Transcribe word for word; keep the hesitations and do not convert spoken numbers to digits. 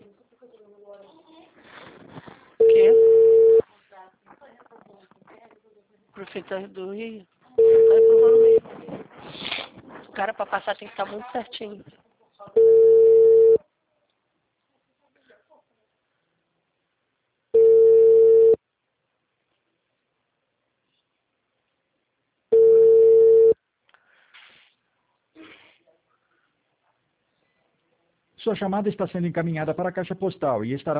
Quê? Prefeitura do Rio? Aí provavelmente. Cara, pra passar tem que estar muito certinho. Sua chamada está sendo encaminhada para a caixa postal e estará